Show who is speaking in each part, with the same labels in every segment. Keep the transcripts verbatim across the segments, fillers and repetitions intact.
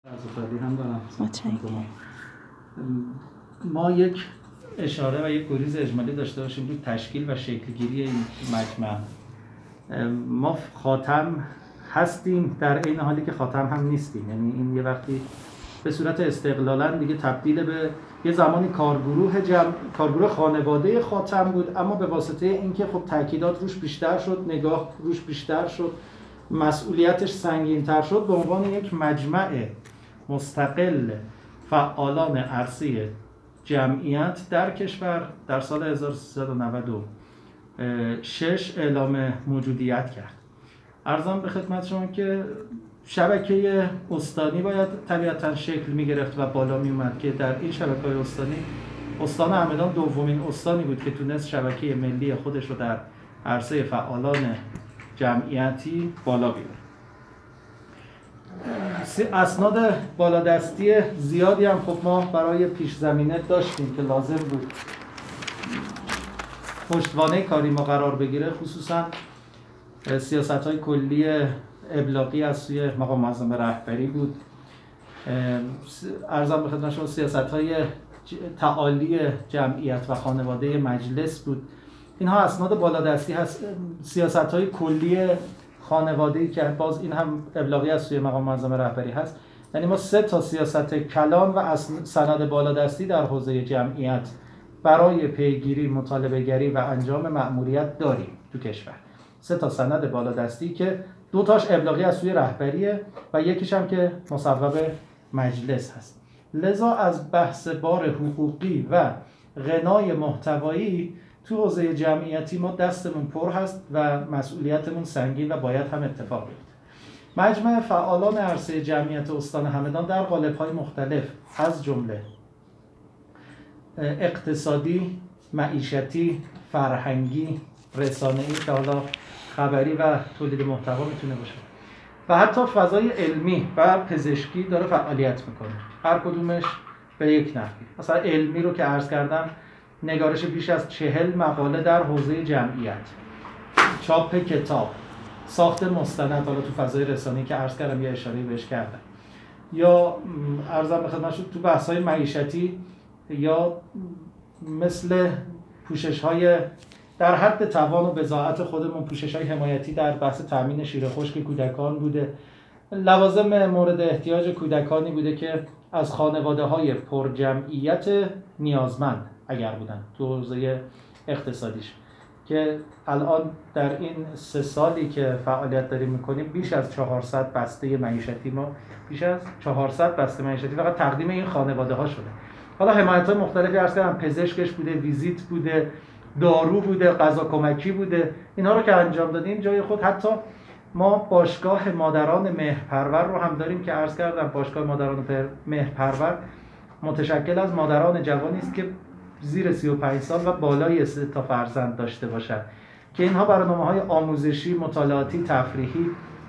Speaker 1: عزیزی هم دارم.
Speaker 2: متشکرم.
Speaker 1: ما یک اشاره و یک گریز اجمالی داشته باشیم روی تشکیل و شکلگیری این مجمع. ما خاتم هستیم در این حالی که خاتم هم نیستیم، یعنی این یه وقتی به صورت استقلالا دیگه تبدیل به یه زمانی کارگروه جمع کارگروه خانواده خاتم بود، اما به واسطه اینکه خب تاکیدات روش بیشتر شد، نگاه روش بیشتر شد، مسئولیتش سنگین‌تر شد، به عنوان یک مجمع مستقل فعالان عرصه جمعیت در کشور در سال هزار و سیصد و نود و شش اعلام موجودیت کرد. عرضم به خدمت شما که شبکه استانی باید طبیعتاً شکل می گرفت و بالا می اومد که در این شبکه‌های استانی استان همدان دومین استانی بود که تونست شبکه ملی خودش رو در عرصه فعالان جمعیتی بالا بیاره. اسناد بالادستی زیادی هم خب ما برای پیش زمینه داشتیم که لازم بود پشتوانه کاری ما قرار بگیره، خصوصا سیاست‌های کلی ابلاغی از سوی مقام معظم رهبری بود. عرضم به خدمت شما سیاست‌های تعالی جمعیت و خانواده مجلس بود. اینها اسناد بالادستی هست. سیاست‌های کلی خانواده‌ای که باز این هم ابلاغی از سوی مقام معظم رهبری هست. یعنی ما سه تا سیاست کلان و سند بالادستی در حوزه جمعیت برای پیگیری، مطالبه‌گری و انجام مأموریت داریم تو کشور. سه تا سند بالادستی که دو تاش ابلاغی از سوی رهبریه و یکیش هم که مصوب مجلس هست. لذا از بحث بار حقوقی و غنای محتوایی تو حوزه جمعیتی ما دستمون پر هست و مسئولیتمون سنگین و باید هم اتفاق بیفته. مجمع فعالان عرصه جمعیت استان همدان در قالب‌های مختلف از جمله اقتصادی، معیشتی، فرهنگی، رسانه‌ای که حالا خبری و تولید محتوا میتونه باشه و حتی فضای علمی و پزشکی داره فعالیت میکنه، هر کدومش به یک نحوی. مثلا علمی رو که عرض کردم، نگارش بیش از چهل مقاله در حوزه جمعیت، چاپ کتاب، ساخت مستند، حالا تو فضای رسانه‌ای که عرض کردم یه اشاره‌ای بهش کردم، یا عرضم به خدمتتون تو بحث‌های معیشتی یا مثل پوشش‌های در حد توان و بضاعت خودمون، پوشش‌های حمایتی در بحث تامین شیر خشک کودکان بوده، لوازم مورد احتیاج کودکانی بوده که از خانواده‌های پرجمعیت نیازمند اگر بودن تو حوزه اقتصادیش، که الان در این سه سالی که فعالیت داریم میکنیم بیش از چهارصد بسته معیشتی ما بیش از چهارصد بسته معیشتی فقط تقدیم این خانواده ها شده. حالا حمایت‌های مختلفی عرض کردم، پزشکش بوده، ویزیت بوده، دارو بوده، غذا کمکی بوده. اینها رو که انجام دادیم جای خود حتی ما باشگاه مادران مهرپرور رو هم داریم که عرض کردم باشگاه مادران مهرپرور متشکل از مادران جوانی است که زیر سی و پنج سال و بالای سه تا فرزند داشته باشند که اینها برنامه‌های آموزشی، مطالعاتی، تفریحی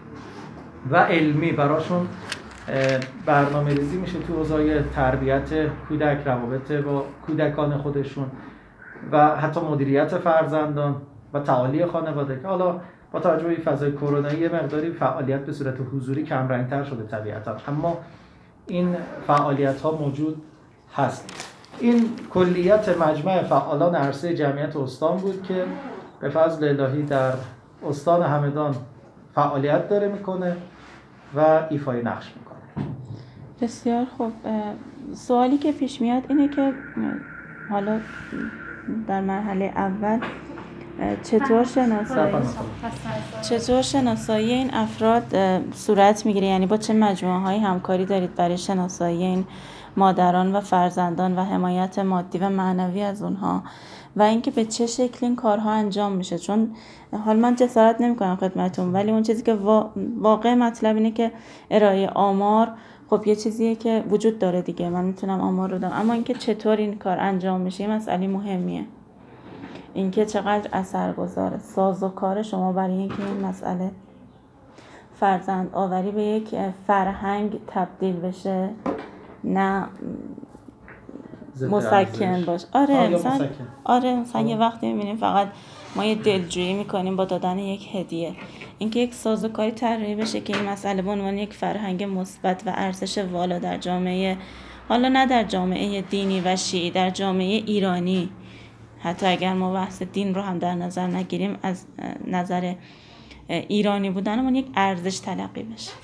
Speaker 1: و علمی براشون برنامه‌ریزی میشه تو حوزه تربیت کودک، روابط با کودکان خودشون و حتی مدیریت فرزندان و تعالی خانواده، که حالا با توجه به فضای کرونایی یه مقداری فعالیت به صورت حضوری کم رنگ‌تر شده طبیعتاً، اما این فعالیت‌ها موجود هست. این کلیت مجمع فعالان عرصه جمعیت استان بود که به فضل الهی در استان همدان فعالیت داره میکنه و ایفای نقش میکنه.
Speaker 2: بسیار خوب. سوالی که پیش میاد اینه که حالا در مرحله اول چطور شناسایی چطور شناسایی این افراد صورت میگیره، یعنی با چه مجموعه‌هایی همکاری دارید برای شناسایی این مادران و فرزندان و حمایت مادی و معنوی از اونها، و اینکه به چه شکل این کارها انجام میشه؟ چون حال من جسارت نمیکنم خدمتتون، ولی اون چیزی که واقع مطلب اینه که ارائه آمار خب یه چیزیه که وجود داره دیگه، من میتونم آمار رو دارم، اما اینکه چطور این کار انجام میشه مسئله مهمیه. اینکه چقدر اثرگذاره سازوکار شما برای اینکه این مسئله فرزند آوری به یک فرهنگ تبدیل بشه، نه مسکن باشه. آره مثلا آره مثلا یه وقتی میبینیم فقط ما یه دلجویی میکنیم با دادن یک هدیه. اینکه یک سازوکاری طراحی بشه که این مسئله به عنوان یک فرهنگ مثبت و ارزش والا در جامعه، حالا نه در جامعه دینی و شیعی، در جامعه ایرانی، حتی اگر ما بحث دین رو هم در نظر نگیریم، از نظر ایرانی بودنمون یک ارزش تلقی بشه.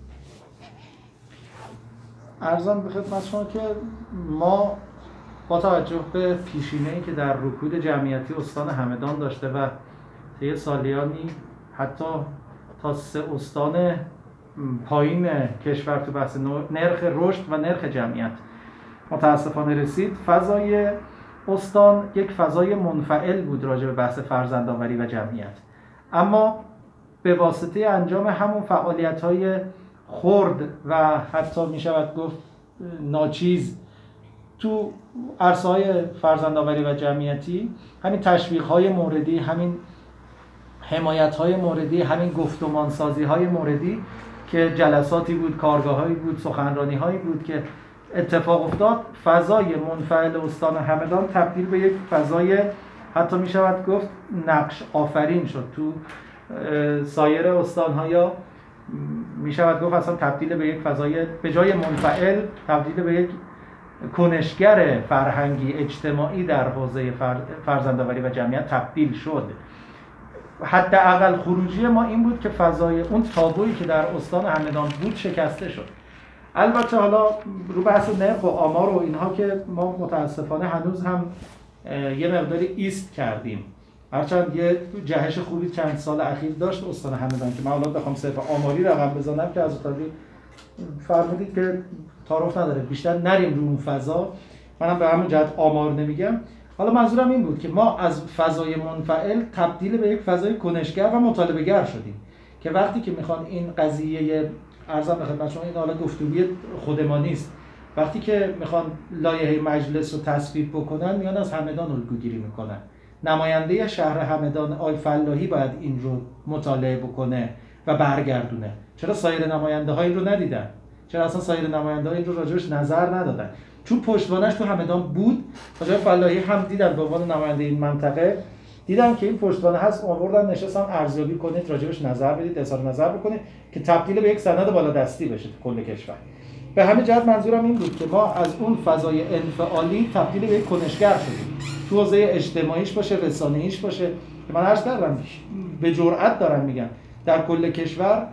Speaker 1: ارزم به خدمت شما که ما با توجه به پیشینه‌ای که در رکود جمعیتی استان همدان داشته و طی سالیانی حتی تا سه استان پایین کشور تو بحث نرخ رشد و نرخ جمعیت متاسفانه رسید، فضای استان یک فضای منفعل بود راجع به بحث فرزندآوری و جمعیت، اما به واسطه انجام همون فعالیت‌های خرد و حتی می شود گفت ناچیز تو عرصه‌های فرزندآوری و جمعیتی، همین تشویق‌های موردی، همین حمایت‌های موردی، همین گفتمانسازی‌های موردی که جلساتی بود، کارگاه‌هایی بود، سخنرانی‌هایی بود که اتفاق افتاد، فضای منفعل استان همدان تبدیل به یک فضای حتی می شود گفت نقش آفرین شد تو سایر استان‌ها، یا می شود گفت اصلا تبدیل به یک فضای به جای منفعل تبدیل به یک کنشگر فرهنگی اجتماعی در حوزه فرزندآوری و جمعیت تبدیل شد. حداقل خروجی ما این بود که فضای اون تابویی که در استان همدان بود شکسته شد. البته حالا رو بحث نرخ و آمار و اینها که ما متاسفانه هنوز هم یه مقداری ایست کردیم، هرچند یه جهش خوبی چند سال اخیر داشت استان همدان که من حالا بخوام صرف آماری رقم بزنم که از طریق فرمودید که تعارف نداره، بیشتر نریم رو اون فضا، منم به همین جهت آمار نمیگم. حالا منظورم این بود که ما از فضای منفعل تبدیل به یک فضای کنشگر و مطالبه‌گر شدیم که وقتی که میخوان این قضیه، عرضم به خدمت شما این حالا گفتگوی خود ما نیست، وقتی که میخوان لایحه مجلس رو تصویب بکنن میان از همدان الگوگیری میکنن. نماینده شهر همدان آقای فلاحی باید این رو مطالعه بکنه و برگردونه. چرا سایر نماینده ها این رو ندیدن؟ چرا اصلا سایر نماینده ها این رو راجعش نظر ندادن؟ چون پشتوانش تو همدان بود، آقای فلاحی هم دیدن به عنوان نماینده این منطقه، دیدن که این پشتوانه هست، آوردن نشستن ارزیابی کنید، راجعش نظر بدید، اظهار نظر بکنید که تبدیل به یک سند بالادستی بشه تو کل کشور. به همین جهت منظورم این بود که ما از اون فضای انفعالی تبدیل به یک کنشگر شدیم، تو حوزه اجتماعیش باشه، رسانه‌ایش باشه. من عرض کردم به جرئت دارم میگم در کل کشور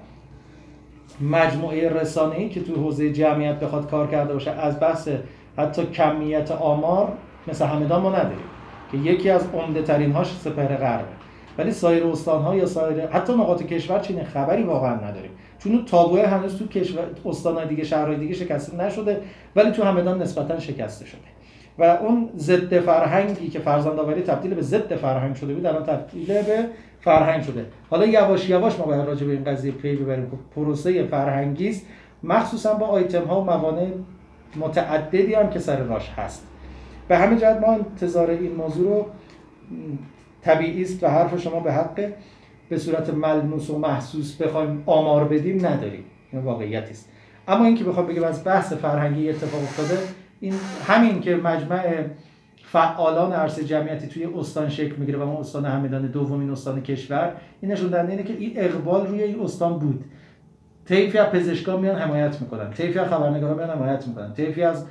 Speaker 1: مجموعه رسانه‌ای که تو حوزه جمعیت بخواد کار کرده باشه، از بحث حتی کمیت آمار مثل همدان ما نداریم که یکی از عمده ترین هاش سپهر غربه، ولی سایر استان‌ها یا سایر حتی نقاط کشور چنین خبری واقعا نداریم، چون اون تابوی هنوز تو کشور استان‌های دیگه، شهرهای دیگه شکسته نشده، ولی تو همدان نسبتاً شکسته شده و اون ضد فرهنگی که فرزندآوری تبدیل به ضد فرهنگ شده بود الان تبدیل به فرهنگ شده. حالا یواش یواش ما باید راجع به این قضیه پی ببریم که پروسه فرهنگی است، مخصوصا با آیتم ها و موانع متعددی هم که سر راش هست. به همین جهت ما انتظار این موضوع رو طبیعی است و حرف شما به حق به صورت ملموس و محسوس بخوایم آمار بدیم نداریم، این واقعیتی است. اما اینکه بخوام بگم از بحث فرهنگی اتفاق افتاده، این همین که مجمع فعالان عرصه جمعیتی توی استان شکل میگیره و ما استان همدان دومین استان کشور، این نشون دهنده اینه که این اقبال روی این استان بود. طیفی از پزشکان میان حمایت میکنن، طیفی از خبرنگاران میان حمایت میکنن، طیفی از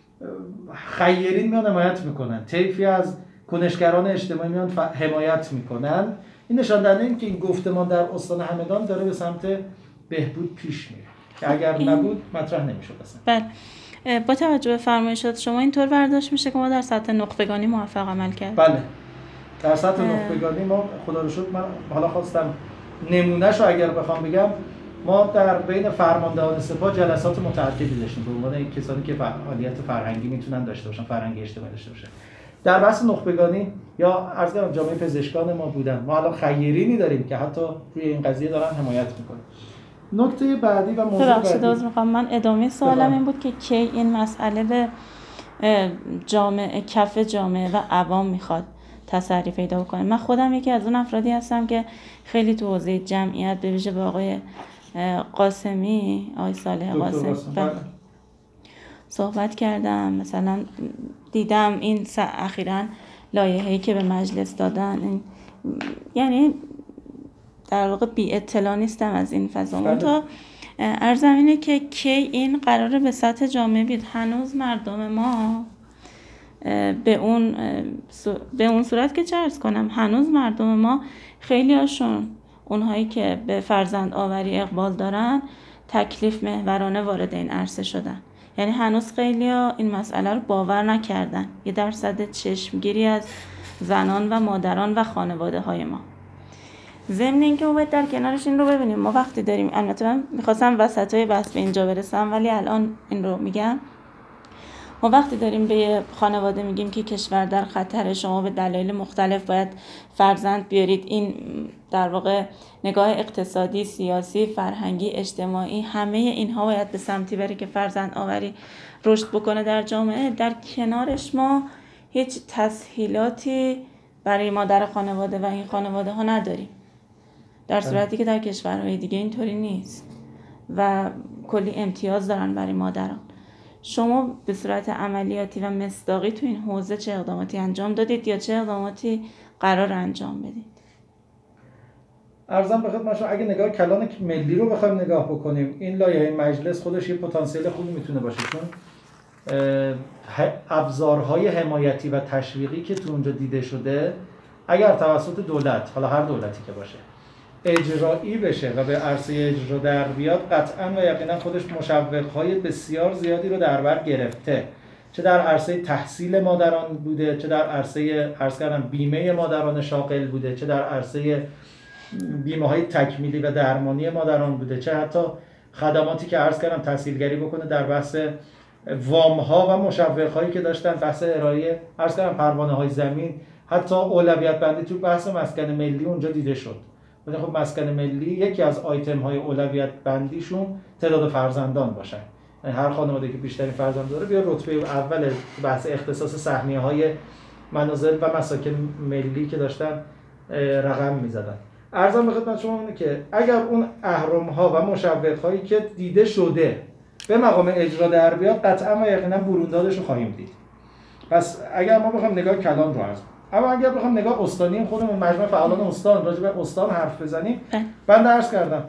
Speaker 1: خیرین میان حمایت میکنن، طیفی از کنشگران اجتماعی میان حمایت میکنن. این نشان دهنده اینه که این گفتمان در استان همدان داره به سمت بهبود پیش میره که اگر نبود مطرح نمیشد اصلا.
Speaker 2: بله. با توجه به فرمایشات شما اینطور برداشت میشه که ما در سطح نخبگانی موفق عمل کردیم.
Speaker 1: بله، در سطح نخبگانی ما خدا رو شکر، من حالا خواستم نمونهش رو اگر بخوام بگم، ما در بین فرماندهان سپاه جلسات متعددی داشتیم به عنوان کسانی که فعالیت فرهنگی میتونن داشته باشن، فرهنگی اجتماعی داشته باشن. در بحث نخبگانی یا عرض کردم جامعه پزشکان ما بودن، ما الان خیرینی داریم که حتی روی این قضیه دارن حمایت میکنن. نکته بعدی و موضوع بعدی،
Speaker 2: ببخشید میخوام من ادامه سوالم این بود که کی این مسئله به جامعه، کف جامعه و عوام میخواد تسری پیدا کنه. من خودم یکی از اون افرادی هستم که خیلی تو حوزه جمعیت به ویژه با آقای قاسمی، آقای صالح قاسمی صحبت کردم. مثلا دیدم این اخیراً لایحه‌ای که به مجلس دادن، این یعنی در واقع بی اطلاع نیستم از این فضا. منتها عرضم اینه که کی این قراره به سطح جامعه بیاد. هنوز مردم ما به اون به اون صورت که چه عرض کنم، هنوز مردم ما خیلی هاشون اونهایی که به فرزند آوری اقبال دارن تکلیف محورانه وارد این عرصه شدن. یعنی هنوز خیلی ها این مسئله رو باور نکردن. یه درصد چشمگیری از زنان و مادران و خانواده های ما. ضمن اینکه ما باید در کنارش این رو ببینیم، ما وقتی داریم، البته من میخواستم وسطای بحث به اینجا برسم ولی الان این رو میگم، ما وقتی داریم به یه خانواده میگیم که کشور در خطر، شما به دلایل مختلف باید فرزند بیارید، این در واقع نگاه اقتصادی، سیاسی، فرهنگی، اجتماعی، همه اینها باید به سمتی بره که فرزند آوری رشد بکنه در جامعه. در کنارش ما هیچ تسهیلاتی برای مادر خانواده و این خانواده ها نداریم، در صورتی که در کشورهای دیگه اینطوری نیست و کلی امتیاز دارن برای مادران. شما به صورت عملیاتی و مصداقی تو این حوزه چه اقداماتی انجام دادید یا چه اقداماتی قرار انجام بدید؟
Speaker 1: عرضم به خدمت شما، اگه نگاه کلان ملی رو بخوایم نگاه بکنیم، این لایحه مجلس خودش یه پتانسیل خوبی میتونه باشه، چون ابزارهای حمایتی و تشویقی که تو اونجا دیده شده اگر توسط دولت، حالا هر دولتی که باشه، اجرایی بشه و به عرصه اجرا در بیاد، قطعاً و یقینا خودش مشوق‌های بسیار زیادی رو در بر گرفته، چه در عرصه تحصیل مادران بوده، چه در عرصه عرض کردم بیمه مادران شاغل بوده، چه در عرصه بیمه‌های تکمیلی و درمانی مادران بوده، چه حتی خدماتی که عرض کردم تسهیلگری بکنه در بحث وام‌ها و مشوق‌هایی که داشتن، بحث ارائه عرض کردم پروانه‌های زمین، حتی اولویت بندی تو بحث مسکن ملی اونجا دیده شد. ولی خب مسکن ملی یکی از آیتم‌های اولویت بندیشون تعداد فرزندان باشن، یعنی هر خانواده‌ای که بیشترین فرزند داره بیا رتبه اول بحث اختصاص سهمیه‌های منازل و مساکن ملی که داشتن رقم می‌زدن. عرضم به خدمت شما اینه که اگر اون اهرم‌ها و مشوق‌هایی که دیده شده به مقام اجرا در بیاد، قطعا و یقینا بروندادش رو خواهیم دید. پس اگر ما بخوایم نگاه کلان رو عرض، اما اگر بخوام نگاه استانی خودمون، مجموعه فعالان استان، راجع به استان حرف بزنیم، من عرض کردم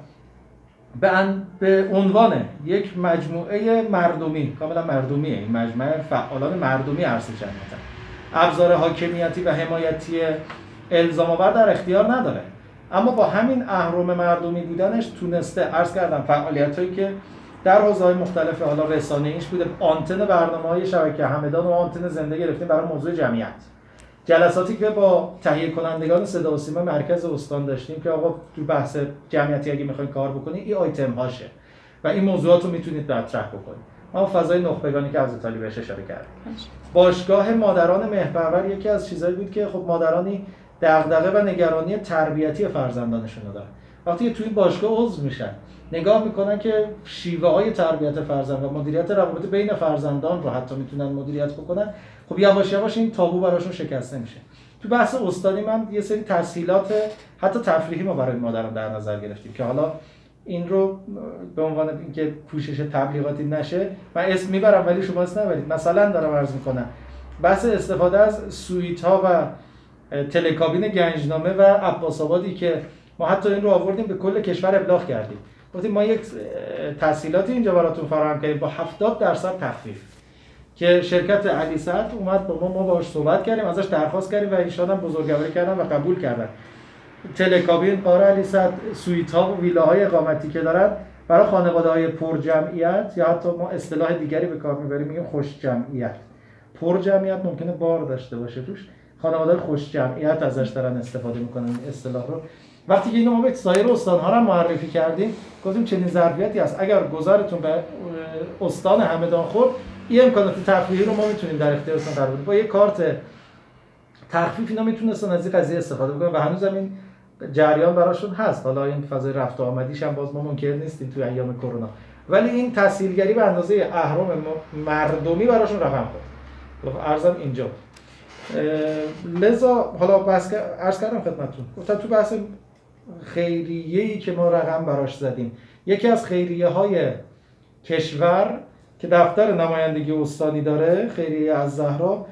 Speaker 1: به به عنوان یک مجموعه مردمی، کاملا مردمیه این مجموعه فعالان مردمی عرصه جمعیت، ابزار حاکمیتی و حمایتی الزام آور در اختیار نداره، اما با همین اهرم مردمی بودنش تونسته عرض کردم فعالیتایی که در حوزه‌های مختلف، حالا رسانه‌ایش بوده، آنتن برنامه‌های شبکه همدان و آنتن زنده گرفتیم برای موضوع جمعیت، جلساتی که با تهیه کنندگان صدا و سیما مرکز استان داشتیم که آقا تو بحث جمعیتی اگه میخواین کار بکنید این آیتم هاشه و این موضوعات رو میتونید مطرح بکنید. ما فضای نخبگانی که از ایتالی بهش اشاره کردیم، باشگاه مادران مهرپرور یکی از چیزایی بود که خب مادرانی دغدغه و نگرانی تربیتی فرزندانشون دارن، وقتی توی این باشگاه عضو میشن نگاه میکنن که شیوه های تربیت فرزند و مدیریت روابط بین فرزندان رو حتی میتونن مدیریت بکنن، خب یواش یواش این تابو براشون شکسته میشه. تو بحث استانی من یه سری تسهیلات حتی تفریحی ما برای مادران در نظر گرفتیم که حالا این رو به عنوان اینکه پوشش تبلیغاتی نشه من اسم میبرم ولی شما اسم نبرید. مثلا دارم عرض میکنم بحث استفاده از سویت ها و تلکابین گنجنامه و عباس آبادی که ما حتی این رو آوردیم به کل کشور ابلاغ کردیم، گفتیم ما یک تسهیلاتی اینجا براتون فراهم کردیم با هفتاد درصد تخفیف که شرکت علی سعد اومد با ما ما باهاش صحبت کردیم، ازش درخواست کردیم و ایشون هم بزرگواری کردن و قبول کردن. تلکابین قاره علی سعد، سویت ها و ویلاهای اقامتی که دارن برای خانواده‌های پر جمعیت، یا حتی ما اصطلاح دیگری به کار میبریم میگیم خوش جمعیت. پر جمعیت ممکنه بار داشته باشه توش، خانواده خوش جمعیت ازش دارن استفاده میکنن این اصطلاح رو. وقتی که اینو ما به سایر استان‌ها رو معرفی کردیم گفتیم چنین ظرفیتی هست، اگر گذارتون به استان همدان خورد این امکانات تفریحی رو ما میتونیم در اختیارتون قرار بدیم. با یک کارت تخفیف اینا میتونستن از این قضیه استفاده بکنن و هنوز هم این جریان براشون هست. حالا این فضای رفت و آمدیش هم باز ما منکر نیستیم توی ایام کرونا، ولی این تسهیلگری به اندازه اهرم مردمی براشون رقم خورد. عرضم اینجا لذا حالا بحث عرض کردم خدمتتون، گفتم تو بحث خیریه‌ای که ما رقم براش زدیم، یکی از خیریه‌های کشور که دفتر نمایندگی استانی داره، خیریه از زهرا،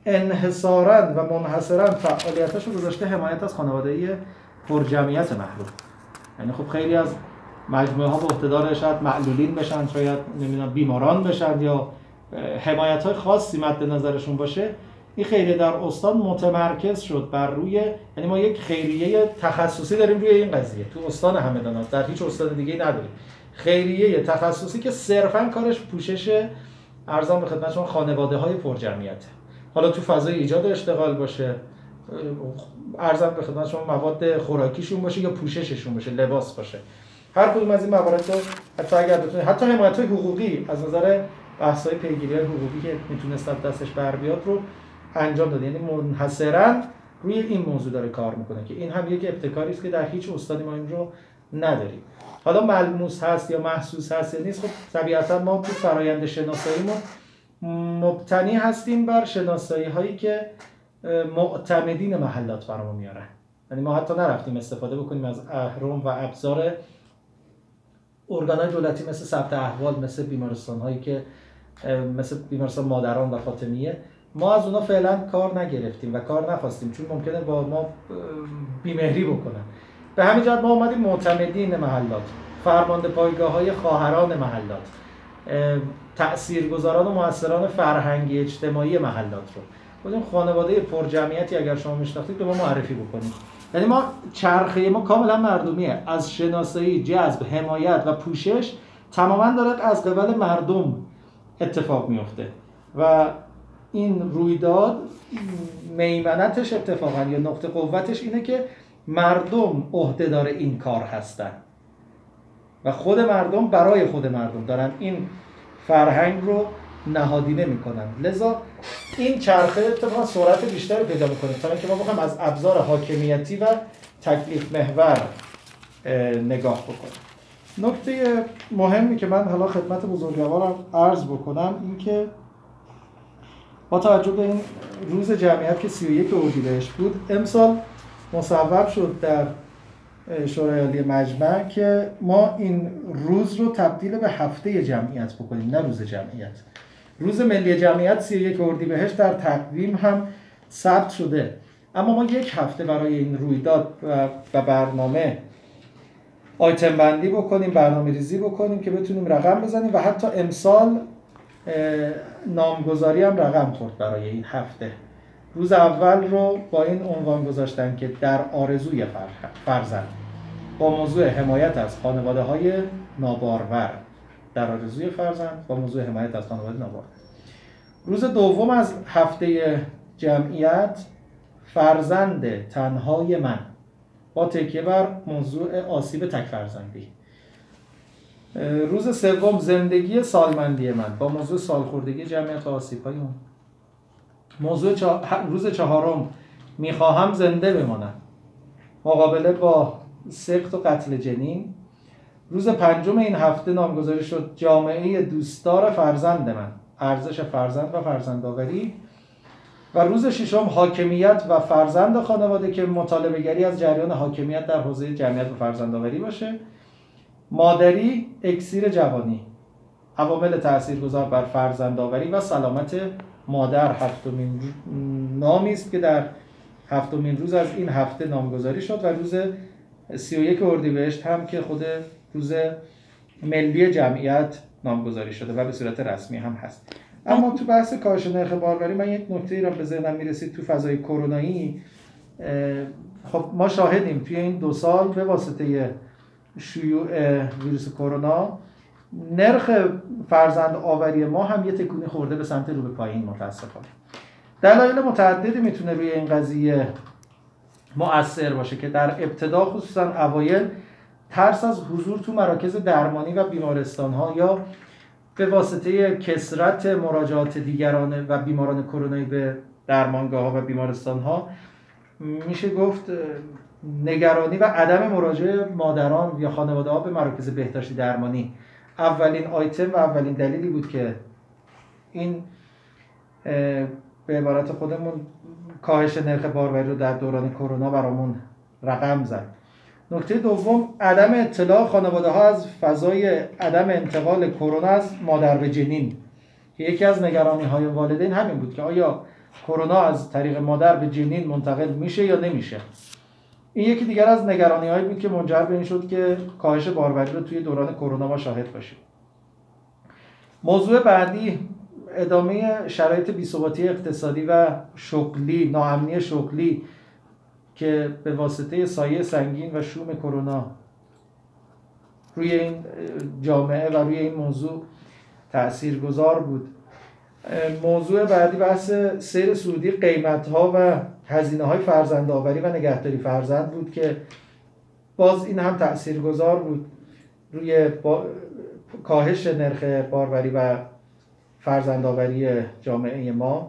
Speaker 1: انحصاراً و منحصراً فعالیتش رو گذاشته حمایت از خانواده پرجمعیت محروم. یعنی خب خیلی از مجموعه ها به عهده داره شاید معلولین بشن، شاید نمیدونم بیماران بشن یا حمایت های خاصی مد نظرشون باشه. این خیریه در استان متمرکز شد بر روی، یعنی ما یک خیریه تخصصی داریم روی این قضیه تو استان همدان، در هیچ استان دیگه نداریم. خیریه تخصصی که صرفاً کارش پوشش ارزان به خدمت شما خانواده های پرجمعیت، حالا تو فضای ایجاد اشتغال باشه، ارزان به خدمت شما مواد خوراکیشون باشه یا پوشششون باشه، لباس باشه، هر کدوم از این موارد رو حتی اگر بتونه حتی حمایت های حقوقی از نظر بحث‌های پیگیری حقوقی که میتونست دستش بر بیاد رو انجام داده. یعنی منحصراً روی این موضوع داره کار میکنه که این هم یک ابتکاری است که در هیچ استانی ما این رو نداریم. حالا ملموس هست یا محسوس هست یا نیست، خب طبیعتاً ما تو فرآیند شناساییمون مبتنی هستیم بر شناسایی هایی که معتمدین محلات برامون میارن. یعنی ما حتی نرفتیم استفاده بکنیم از اهرم و ابزار ارگان‌های دولتی مثل ثبت احوال، مثل بیمارستان هایی که مثل بیمارستان مادران و فاطمیه، ما از اونا فعلا کار نگرفتیم و کار نخواستیم چون ممکنه با ما بیمهری بکنن. به همین جهت ما اومدیم معتمدین محلات، فرمانده پایگاه‌های خواهران محلات، تأثیرگذاران و مؤثران فرهنگی اجتماعی محلات رو بودیم خانواده پرجمعیتی اگر شما میشناختید به ما معرفی بکنید. یعنی ما چرخه ما کاملا مردمیه، از شناسایی، جذب، حمایت و پوشش تماما داره از قبل مردم اتفاق میفته و این رویداد میمنتش اتفاقا یا نقطه قوتش اینه که مردم عهده‌دار این کار هستن و خود مردم برای خود مردم دارن این فرهنگ رو نهادینه میکنن. لذا این چرخه اتفاقا سرعت بیشتری پیدا میکنه تا اینکه ما بخوایم از ابزار حاکمیتی و تکلیف محور نگاه بکنیم. نکته مهمی که من حالا خدمت بزرگوارم عرض بکنم این که با توجه به این روز جمعیت که سی و یک اردیبهشت بود، امسال مصوب شد در شورای عالی مجمع که ما این روز رو تبدیل به هفته جمعیت بکنیم، نه روز جمعیت. روز ملی جمعیت سی و یک اردیبهشت در تقویم هم ثبت شده، اما ما یک هفته برای این رویداد و برنامه آیتم بندی بکنیم، برنامه ریزی بکنیم که بتونیم رقم بزنیم و حتی امسال نامگذاری هم رقم خورد برای این هفته. روز اول رو با این عنوان گذاشتن که در آرزوی فرزند، با موضوع حمایت از خانواده‌های نابارور. در آرزوی فرزند با موضوع حمایت از خانواده نابارور. روز دوم از هفته جمعیت، فرزند تنهای من، با تکیه بر موضوع آسیب تک فرزندی. روز سوم زندگی سالمندی من، با موضوع سالخوردگی جمعیت و آسیب‌های اون. موضوع چه... روز چهارم میخواهم زنده بمانم، مقابله با سقط و قتل جنین. روز پنجم این هفته نامگذاری شد جامعه دوستدار فرزند من، ارزش فرزند و فرزندآوری. و روز ششم حاکمیت و فرزند خانواده که مطالبه گری از جریان حاکمیت در حوزه جمعیت و فرزندآوری باشه. مادری، اکسیر جوانی، عوامل تاثیرگذار بر فرزندآوری و سلامت مادر. هفتمین نامی است که در هفتمین روز از این هفته نامگذاری شد و روز سی و یک اردیبهشت هم که خود روز ملی جمعیت نامگذاری شده و به صورت رسمی هم هست. اما تو بحث کاهش نرخ باروری من یک نکته‌ای را به ذهنم میرسید. تو فضای کرونایی خب ما شاهدیم توی این دو سال به واسطه شیوع ویروس کرونا نرخ فرزند آوری ما هم یه تکونی خورده به سمت رو به پایین متاسفانه. دلایل متعددی میتونه روی این قضیه مؤثر باشه که در ابتدا خصوصا اوایل ترس از حضور تو مراکز درمانی و بیمارستان ها یا به واسطه کثرت مراجعات دیگران و بیماران کرونایی به درمانگاه ها و بیمارستان ها میشه گفت نگرانی و عدم مراجعه مادران یا خانواده ها به مراکز بهداشتی درمانی اولین آیتم و اولین دلیلی بود که این به عبارت خودمون کاهش نرخ باروری رو در دوران کرونا برامون رقم زد. نکته دوم عدم اطلاع خانواده ها از فضای عدم انتقال کرونا از مادر به جنین که یکی از نگرانی های والدین همین بود که آیا کرونا از طریق مادر به جنین منتقل میشه یا نمیشه. این یکی دیگر از نگرانی‌هایی بود که منجر به این شد که کاهش باروری رو توی دوران کرونا ما شاهد باشیم. موضوع بعدی ادامه شرایط بی‌ثباتی اقتصادی و شغلی، ناامنی شغلی که به واسطه سایه سنگین و شوم کرونا روی این جامعه و روی این موضوع تاثیرگذار بود. موضوع بعدی بحث سیر سعودی قیمت‌ها و هزینه‌های فرزندآوری و نگهداری فرزند بود که باز این هم تاثیرگذار بود روی با... کاهش نرخ باروری و فرزندآوری جامعه ما،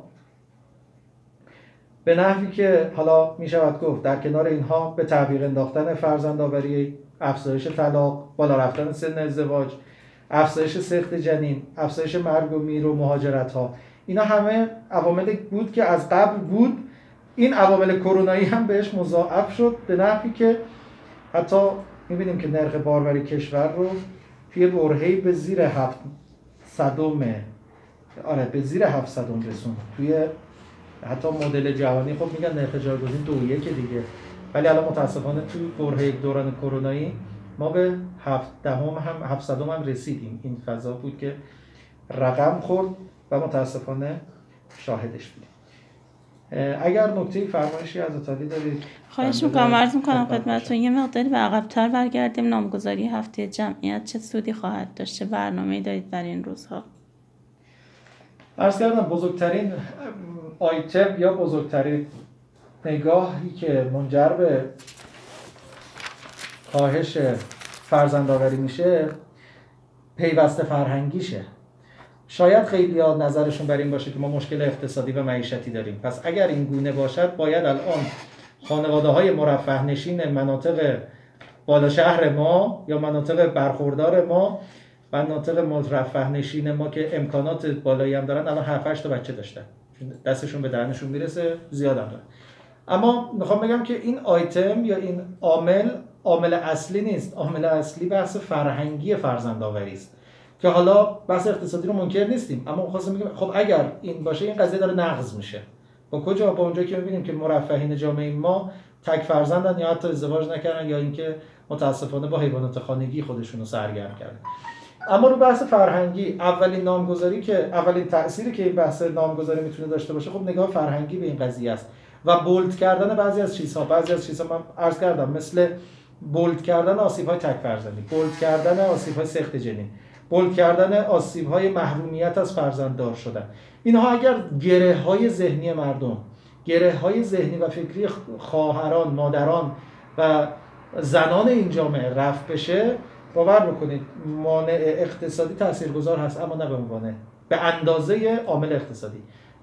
Speaker 1: به نحوی که حالا می شود گفت در کنار اینها به تعویق انداختن فرزندآوری، افزایش طلاق، بالا رفتن سن ازدواج، افزایش سقط جنین، افزایش مرگ و میر و مهاجرت ها، اینا همه عواملی بود که از قبل بود. این عوامل کرونایی هم بهش مضاعف شد به نحوی که حتی می‌بینیم که نرخ باروری کشور رو توی برهه‌ای به زیر هفت صدم آره به زیر هفت صدم رسوند. توی حتی مدل جهانی خب میگن نرخ جایگزین دو یک دیگه، ولی الان متاسفانه توی برهه دوران کرونایی ما به هفت دهم هم هفت صدم هم رسیدیم. این فضا بود که رقم خورد و متاسفانه شاهدش بودیم. اگر نکته فرمایشی از اتالی دارید
Speaker 2: خواهش میکنم. عرض میکنم خدمتتون یه مقداری به عقب‌تر برگردیم. نامگذاری هفته جمعیت چه سودی خواهد داشت؟ چه برنامه‌ای دارید برای این روزها؟
Speaker 1: عرض کردم بزرگترین آیتم یا بزرگترین نگاهی که منجر به کاهش فرزندآوری میشه پیوسته فرهنگیشه. شاید خیلی ها نظرشون بر این باشه که ما مشکل اقتصادی و معیشتی داریم، پس اگر این گونه باشد باید الان خانواده های مرفه نشین مناطق بالا شهر ما یا مناطق برخوردار ما، مناطق مرفه نشین ما که امکانات بالایی هم دارن، الان هفت هشت تا بچه داشتن، دستشون به دهنشون میرسه، زیاد هم دارن. اما میخوام بگم که این آیتم یا این عامل عامل اصلی نیست. عامل اصلی بحث فرهنگی فرزندآوری است که حالا بحث اقتصادی رو منکر نیستیم، اما خواستم بگم خب اگر این باشه این قضیه داره نقض میشه. با کجا؟ با اونجایی که میبینیم که مرفهین جامعه ما تک فرزندن یا حتی ازدواج نکردن یا اینکه متاسفانه با حیوانات خانگی خودشون رو سرگرم کردن. اما رو بحث فرهنگی، اولین نامگذاری که اولین تأثیری که این بحث نامگذاری میتونه داشته باشه خب نگاه فرهنگی به این قضیه است و بولد کردن بعضی از چیزها. بعضی از چیزها من عرض کردم مثل بولد کردن آسیب‌های تک فرزندی، بولد کردن آسیب‌های سقط جنین، بولد کردن آسیب‌های محرومیت از فرزنددار شدن. اینها اگر گره‌های ذهنی مردم، گره‌های ذهنی و فکری خواهران، مادران و زنان این جامعه رفع بشه، باور بکنید مانع اقتصادی تاثیرگذار هست، اما نه به عنوان به اندازه عامل اقتصادی.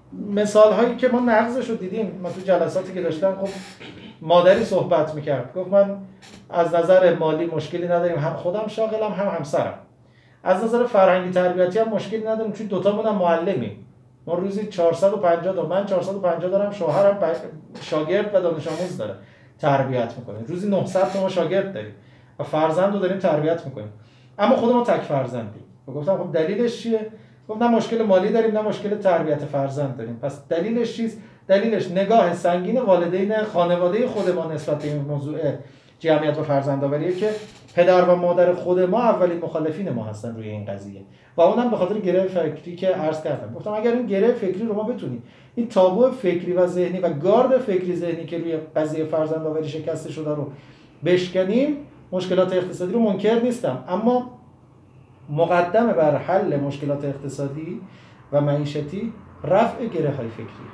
Speaker 1: مثال هایی که ما نقضش رو دیدیم، ما تو جلساتی که داشتم خب مادری صحبت میکرد گفت من از نظر مالی مشکلی نداریم، هم خودم شاغلم هم همسرم. از نظر فرهنگی تربیتی هم مشکلی نداریم چون دوتامون هم معلمیم. ما روزی چهارصد و پنجاه تا من چهارصد و پنجاه دارم، شوهرم شاگرد و دانش آموز داره تربیت میکنه. روزی نهصد تا ما شاگرد داریم و فرزند رو داریم تربیت میکنیم. اما خود ما تک فرزندیم. گفتم خب دلیلش چیه؟ گفتم نه مشکل مالی داریم نه مشکل تربیت فرزند داریم. پس دلیلش چیست؟ دلیلش نگاه سنگین والدین خانواده خود ما نسبت به این موضوع جمعیت و فرزندآوریه که پدر و مادر خود ما اولین مخالفین ما هستن روی این قضیه و اونم به خاطر گره فکری که عرض کردم. گفتم اگر این گره فکری رو ما بتونیم، این تابو فکری و ذهنی و گارد فکری ذهنی که روی قضیه فرزندآوری شکسته شده رو بشکنیم، مشکلات اقتصادی رو منکر نیستم، اما مقدم بر حل مشکلات اقتصادی و معیشتی رفع گره‌های فکری.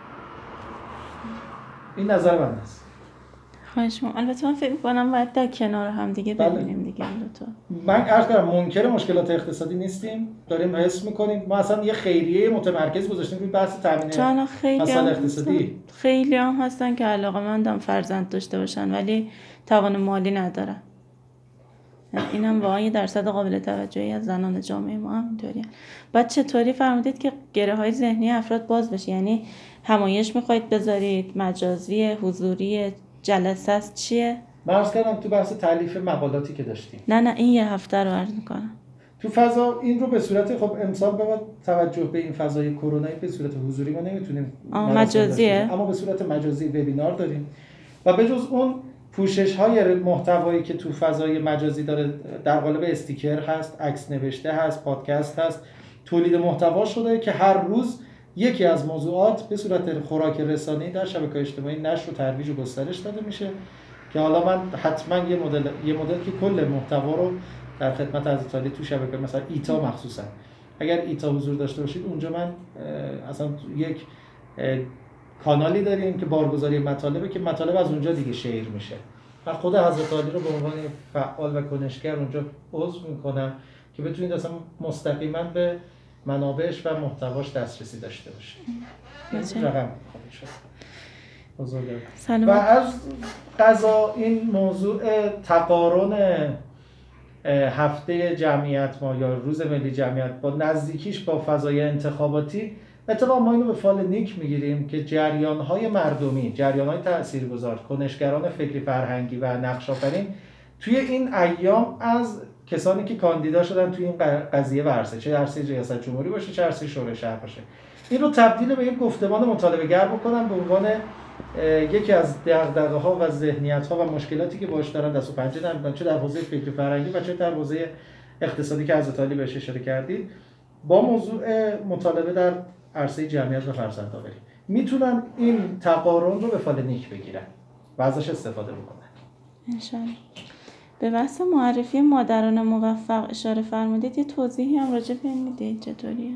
Speaker 1: این نظر من است.
Speaker 2: خواهش می‌کنم. البته من فکر می‌کنم باید در کنار هم دیگه ببینیم دیگه این دو تا.
Speaker 1: من عرض کردم منکر مشکلات اقتصادی نیستیم، داریم حس می‌کنیم. ما اصلا یه خیریه متمرکز گذاشتیم روی بحث تامین مسائل اقتصادی.
Speaker 2: خیلی هم هستن که علاقه‌مندن فرزند داشته باشن ولی توان مالی ندارن. اینم واقعا یه درصد قابل توجهی از زنان جامعه ما هم اینطوریه. بعد چطوری فرمودید که گره‌های ذهنی افراد باز بشه؟ یعنی همایش می‌خواید بذارید، مجازی، حضوری، جلسه است، چیه؟
Speaker 1: من عرض کردم تو بحث تالیف مقالاتی که داشتیم.
Speaker 2: نه نه این یه هفته رو عرض می‌کنم.
Speaker 1: تو فضا این رو به صورت خب امسال با توجه به این فضای کرونایی به صورت حضوری ما نمیتونیم
Speaker 2: مجازیه،
Speaker 1: اما به صورت مجازی وبینار داریم و به جز اون پوشش های محتوایی که تو فضای مجازی داره در قالب استیکر هست، عکس نوشته هست، پادکست هست، تولید محتوا شده که هر روز یکی از موضوعات به صورت خوراک رسانه‌ای در شبکه‌های اجتماعی نشر و ترویج و گسترش داده میشه که حالا من حتما یه مدل یه مدل که کل محتوا رو در خدمت از ایتالیا تو شبکه مثلا ایتا مخصوصا اگر ایتا حضور داشته باشید اونجا من اصلا یک کانالی داریم که بارگذاری مطالبه که مطالب از اونجا دیگه شیر میشه و خود حضرت عالی رو به عنوان فعال و کنشگر اونجا عضو میکنم که بتونید اصلا مستقیما به منابعش و محتواش دسترسی داشته باشید. این رقم
Speaker 2: شد.
Speaker 1: و از قضا این موضوع تقارن هفته جمعیت ما یا روز ملی جمعیت با نزدیکیش با فضای انتخاباتی اتفاقا ما اینو به فال نیک میگیریم که جریان‌های مردمی، جریان‌های تاثیرگذار، کنشگران فکری فرهنگی و نقش‌آفرین توی این ایام از کسانی که کاندیدا شدن توی این قضیه ورسه، چه عرصه ریاست جمهوری باشه چه عرصه شورای شهر باشه، این رو تبدیل به یک گفتمان مطالبه‌گر بکنن به عنوان یکی از دغدغه‌ها و ذهنیت‌ها و مشکلاتی که باهاش دارن دست و پنجه نرم، چه در حوزه فکری فرهنگی و چه در حوزه اقتصادی که حضرت عالی بهش اشاره کردید، با موضوع مطالبه در عرصه جمعیت و فرزندآوری میتونن این تقارن رو به فال نیک بگیرن و ازش استفاده بکنن
Speaker 2: انشالله. به بحث معرفی مادران موفق اشاره فرمودید، یه توضیحی هم راجع به این میدید چطوریه؟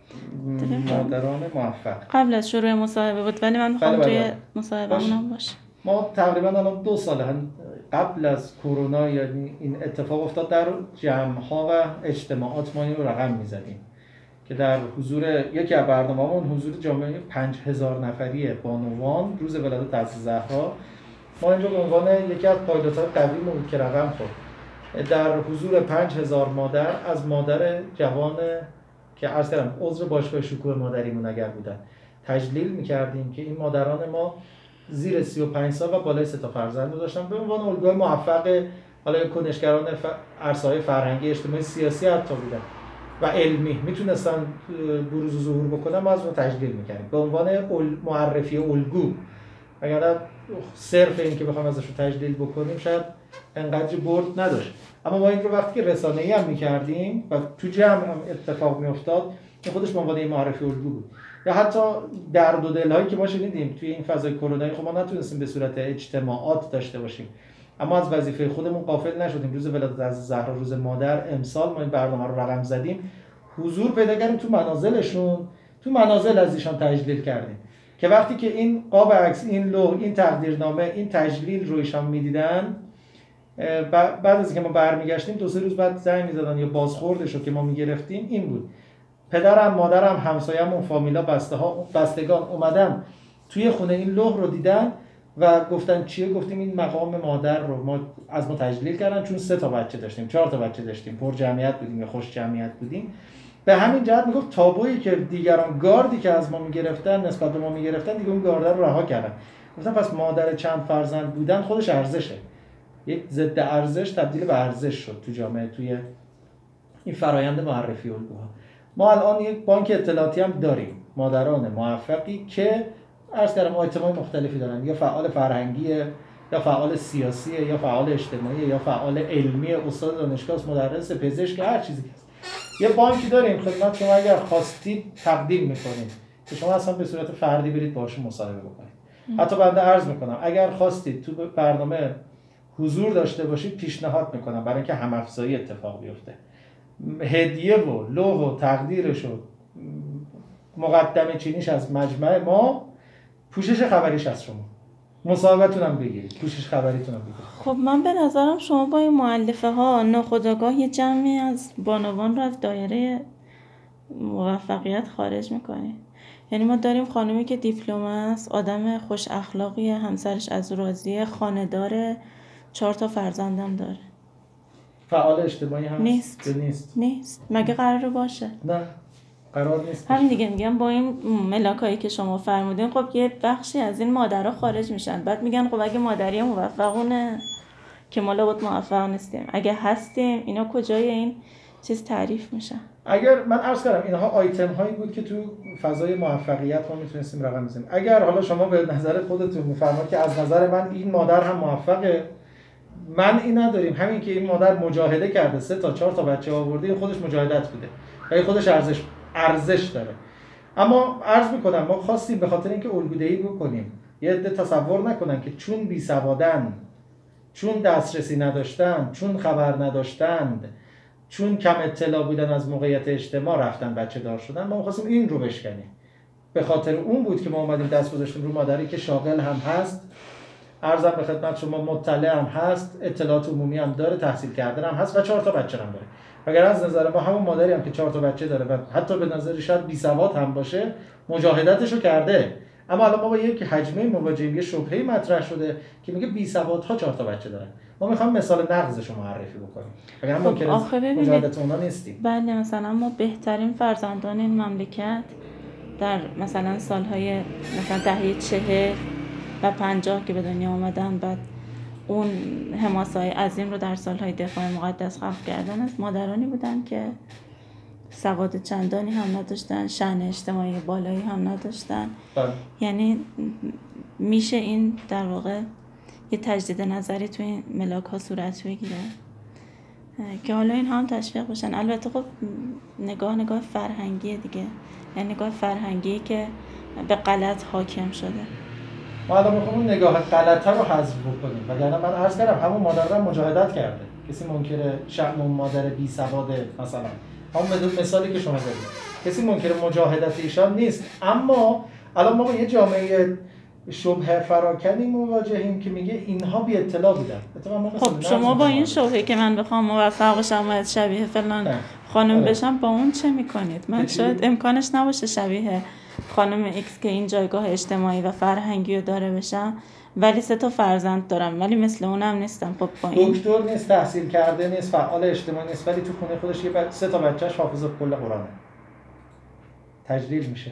Speaker 1: مادران موفق
Speaker 2: قبل از شروع مصاحبه بود ولی من میخوام توی مصاحبه‌مون باشه.
Speaker 1: ما تقریبا الان دو ساله قبل از کرونا یعنی این اتفاق افتاد در جمع‌ها و اجتماعات ما اینو رقم می‌زدیم که در حضور یکی از برنامه‌مون حضور جامعه پنج هزار نفری بانوان روز ولادت حضرت زهرا ما اینجا به عنوان یکی از پایلوت‌های قوی بود که رقم خورد در حضور پنج هزار مادر از مادر جوان که عرض کردم عضو باشگاه شکوه مادریمون اگر بودن تجلیل می‌کردیم که این مادران ما زیر سی و پنج سال و بالای سه تا فرزند داشتن به عنوان الگوی موفق حالا کنشگران عرصه‌های فرهنگی اجتماعی سیاسی حتی بودن و علمی میتونستن بروز و ظهور بکنن ما از اون تجلیل می‌کردیم به عنوان معرفی الگو. اگر صرف این که بخوام ازش رو تجلیل بکنیم شاید انقدر برد نداشت، اما ما این رو وقتی که رسانه‌ای هم می‌کردیم و تو جمع هم اتفاق می‌افتاد این خودش به عنوان معرفی الگو بود. یا حتی درد و دل‌هایی که ما شنیدیم توی این فضای کرونایی خب ما نتونستیم به صورت اجتماعات داشته باشیم، اما از وظیفه خودمون غافل نشدیم. روز ولادت از زهرا، روز مادر، امسال ما این برنامه رو رقم زدیم، حضور پیدا کردیم تو منازلشون، تو منازل از ایشان تجلیل کردیم که وقتی که این قاب عکس، این لوح، این تقدیرنامه، این تجلیل رو ایشان می‌دیدن، بعد از اینکه ما برمیگشتیم دو سه روز بعد زنگ می‌زدن یا بازخوردش رو که ما می‌گرفتیم این بود: پدرم، مادرم، همسایه‌مون، فامیلا، بسته‌ها، بستگان اومدن توی خونه این لوح رو دیدن و گفتن چیه؟ گفتیم این مقام مادر رو ما از ما تجلیل کردن چون سه تا بچه داشتیم، چهار تا بچه داشتیم، پر جمعیت بودیم یا خوش جمعیت بودیم. به همین جهت میگفت تابویی که دیگران گاردی که از ما میگرفتن نسبت به ما میگرفتن دیگه اون گارد رو رها کردن. گفتن پس مادر چند فرزند بودن خودش ارزشه، یک ضد ارزش تبدیل به ارزش شد تو جامعه، توی این فرایند معرفی الگوها. ما الان یک بانک اطلاعاتی هم داریم، مادران موفقی که عرض کردم آیتم‌های مختلفی دارن، یا فعال فرهنگیه یا فعال سیاسیه یا فعال اجتماعیه یا فعال علمی، استاد دانشگاه، مدرس، پزشک، هر چیزی که هست. یه بانکی داریم خدمت شما اگر خواستید تقدیم می‌کنیم که شما اصلا به صورت فردی برید باهاشون مصاحبه بکنید. حتی بنده عرض می‌کنم اگر خواستید تو برنامه حضور داشته باشید پیشنهاد می‌کنم برای اینکه هم‌افزایی اتفاق بیفته. هدیه و لوح و تقدیرش و مقدمه چینیش از مجمع ما، پوشش خبریش از شما، مصاحبتون هم بگیرید، پوشش خبریتون هم بگیرید.
Speaker 2: خب من به نظرم شما با این مؤلفه ها ناخودآگاه یه جمعی از بانوان رو از دایره موفقیت خارج میکنید. یعنی ما داریم خانومی که دیپلم است، آدم خوش اخلاقیه، همسرش از راضیه، خانه داره، چهار تا فرزندم داره.
Speaker 1: فعال اجتماعی هم
Speaker 2: نیست.
Speaker 1: نیست
Speaker 2: نیست مگه قراره باشه؟
Speaker 1: نه قرار نیست.
Speaker 2: همین دیگه میگم با این ملاکایی که شما فرمودین خب یه بخشی از این مادرها خارج میشن، بعد میگن خب اگه مادری موفقونه که ما لابد موفق نیستیم، اگه هستیم اینا کجای این چیز تعریف میشن.
Speaker 1: اگر من عرض کردم اینها آیتم هایی بود که تو فضای موفقیت ما میتونستیم رقم بزنیم. اگر حالا شما به نظر خودتون میفرمایید که از نظر من این مادر هم موفقه، من این نداریم، همین که این مادر مجاهده کرده، سه تا چهار تا بچه آورده، این خودش مجاهدت بوده و این خودش ارزش ارزش داره. اما عرض میکنم ما خواستیم به خاطر اینکه الگوده‌ای بکنیم، یه عده تصور نکنن که چون بی سوادن، چون دسترسی نداشتن، چون خبر نداشتند، چون کم اطلاع بودن از موقعیت اجتماع رفتن بچه دار شدن. ما خواستیم این رو بشکنیم. به خاطر اون بود که ما اومدیم دست گذاشتیم رو مادری که شاغل هم هست، عرضم به خدمت شما مطلع هم هست، اطلاعات عمومی هم داره، تحصیل کرده هم هست و چهار تا بچه هم داره. اگر از نظر ما همون مادری هم که چهار تا بچه داره و حتی به نظر شاید بی سواد هم باشه، مجاهدتشو کرده. اما الان ما با یک حجمه مواجهیم، یه شبهه‌ای مطرح شده که میگه بی سوادها چهار تا بچه دارن. ما میخوام مثال نقضش رو معرفی بکنیم. اگر هم ممکنه مجاهدت اونا نیستیم.
Speaker 2: بله، مثلا ما بهترین فرزندان این مملکت در مثلا سالهای مثلا دهه چهل و پنجاه که به دنیا آمدن، بعد اون حماسه‌های عظیم رو در سالهای دفاع مقدس خلق کردن، از مادرانی بودن که سواد چندانی هم نداشتن، شأن اجتماعی بالایی هم نداشتن.
Speaker 1: بله.
Speaker 2: یعنی میشه این در واقع یه تجدید نظری توی این ملاک ها صورت بگیره که حالا این هم تشویق بشن. البته خب نگاه نگاه فرهنگی دیگه، یعنی نگاه فرهنگی که به غلط حاکم شده.
Speaker 1: ما الان میخوام اون نگاه غلطه رو حذف بکنیم. وگرنه من عرض کردم همون مادر مجاهدت کرده. کسی منکر شأن اون مادر بی سواده مثلا، همون مثالی که شما زدید، کسی منکر مجاهدت ایشان نیست. اما الان ما با یه جامعه شبهه فراکنی مواجهیم که میگه اینها بی اطلاع بودن.
Speaker 2: خب شما با این شبهه که من بخوام موفق بشم و شبیه فلان خانم بشم، با اون چه میکنید؟ من شاید امکانش نباشه شبیه خانم ایکس که این جایگاه اجتماعی و فرهنگی رو داره بشم، ولی سه تا فرزند دارم ولی مثل اونم نیستم. خب با این
Speaker 1: دکتر نیست، تحصیل کرده نیست، فعال اجتماعی نیست، ولی تو خونه خودش یه ب... سه تا بچه‌اش حافظ کل قرآنه. تجلیل میشه.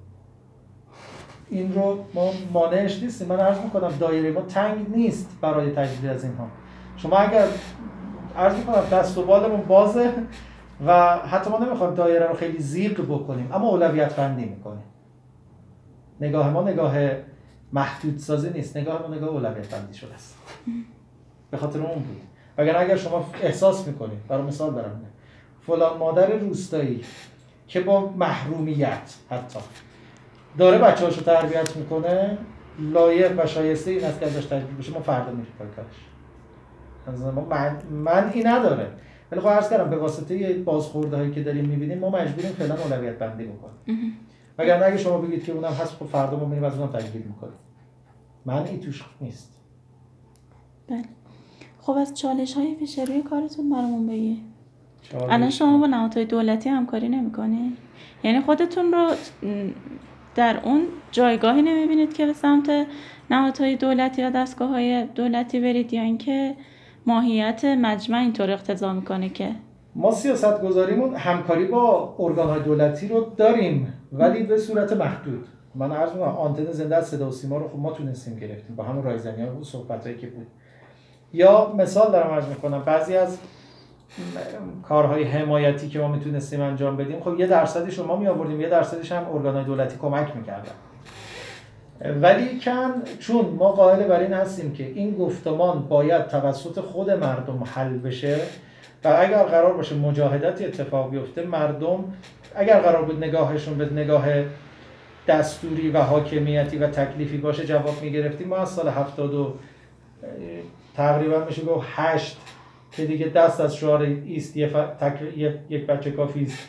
Speaker 1: این رو ما مانعش نیستیم. من عرض میکنم دایره ما تنگ نیست برای تجلیل از اینها. شما اگر عرض میکنم دست و بالمون بازه و حتی ما نمیخوایم دایره رو خیلی زیق بکنیم، اما اولویت بندی میکنیم. نگاه ما نگاه محدود سازی نیست، نگاه ما نگاه اولویت بندی شده است. به خاطر اون بود. اگر اگر شما احساس میکنید، برای مثال دارم، فلان مادر روستایی که با محرومیت حتی داره بچه‌هاشو تربیت میکنه، لایق و شایسته این است که ازش تجلیل بشه، ما فردا میریم پای کارش. من من این نداره. ولی خب عرض کردم به واسطه بازخوردهایی که داریم میبینیم ما مجبوریم فعلا اولویت بندی بکنیم. وگرنه اگه شما بگید که اونم هست، خب فردا ما میریم از اونم تجلیل میکنیم. من این توش نیست.
Speaker 2: بله. خب از چالش‌های پیش روی کارتون برامون بگید. الان شما با نهادهای دولتی همکاری نمی‌کنید؟ یعنی خودتون رو در اون جایگاهی نمی‌بینید که به سمت نهادهای دولتی و دستگاه‌های دولتی برید، یا اینکه ماهیت مجمع اینطور اقتضا می‌کنه که
Speaker 1: ما سیاست‌گذاریمون همکاری با ارگان‌های دولتی رو داریم ولی به صورت محدود. من عرض می‌کنم آنتن زنده از صدا و سیما رو خب ما تونستیم گرفتیم با همون رایزنی‌ها و صحبتایی که بود. یا مثال دارم عرض می‌کنم بعضی از کارهای حمایتی که ما میتونستیم انجام بدیم، خب یه درصدش رو ما می آوردیم، یه درصدش هم ارگان‌های دولتی کمک میکردن. ولی کن چون ما قائل بر این هستیم که این گفتمان باید توسط خود مردم حل بشه و اگر قرار باشه مجاهدتی اتفاق بیفته، مردم اگر قرار بود نگاهشون به نگاه دستوری و حاکمیتی و تکلیفی باشه جواب میگرفتیم. ما از سال هفتاد و تقریبا میشه گفت هشت که دیگه دست از شعار ایست یه ف... تک... یک بچه کافی است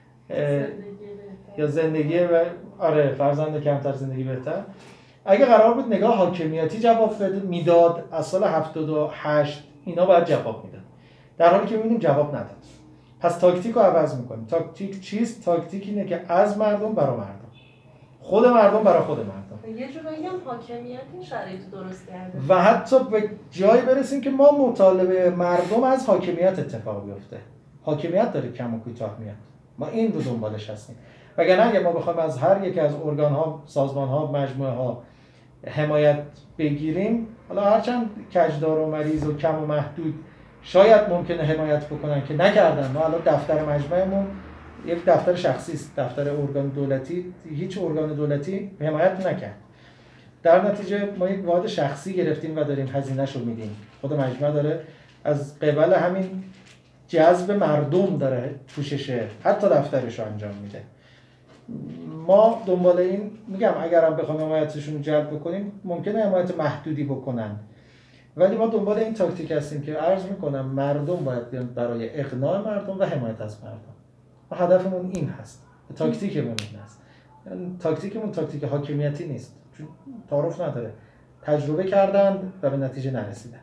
Speaker 1: یا زندگی و آره فرزند کمتر زندگی بهتر، اگه قرار بود نگاه حاکمیتی جواب میداد از سال هفتاد و هشت اینا باید جواب میداد، در حالی که میبینیم جواب نداد. پس تاکتیک رو عوض میکنیم. تاکتیک چیست؟ تاکتیک اینه که از مردم برای مردم، خود مردم برای خود مردم،
Speaker 3: یه جورایی هم حاکمیت این شرایط درست کرده
Speaker 1: و حتی به جایی برسیم که ما مطالبه مردم از حاکمیت اتفاق بیفته. حاکمیت داره کم و کوتاه میاد، ما این رو دنبالش هستیم. وگرنه اگه ما بخوایم از هر یک از ارگان ها، سازمان ها، مجموعه ها حمایت بگیریم، حالا هرچند کجدار و مریض و کم و محدود شاید ممکنه حمایت بکنن که نکردن. ما الان دفتر مجمعمون یک دفتر شخصی است، دفتر ارگان دولتی، هیچ ارگان دولتی حمایت نکرد. در نتیجه ما یک واحد شخصی گرفتیم و داریم هزینه‌شو میدیم. خود مجمع داره از قبل همین جذب مردم داره پوشش حتی دفترش رو انجام میده. ما دنبال این میگم اگرم بخوام حمایتشون جلب بکنیم ممکنه حمایت محدودی بکنن، ولی ما دنبال این تاکتیک هستیم که عرض میکنم مردم باید بیان برای اقناع مردم و حمایت از مردم. ما هدفمون این هست، تاکتیکمون این هست. یعنی تاکتیکمون تاکتیک حاکمیتی نیست، چون تعارف نداره. تجربه کردن و به نتیجه نرسیدن.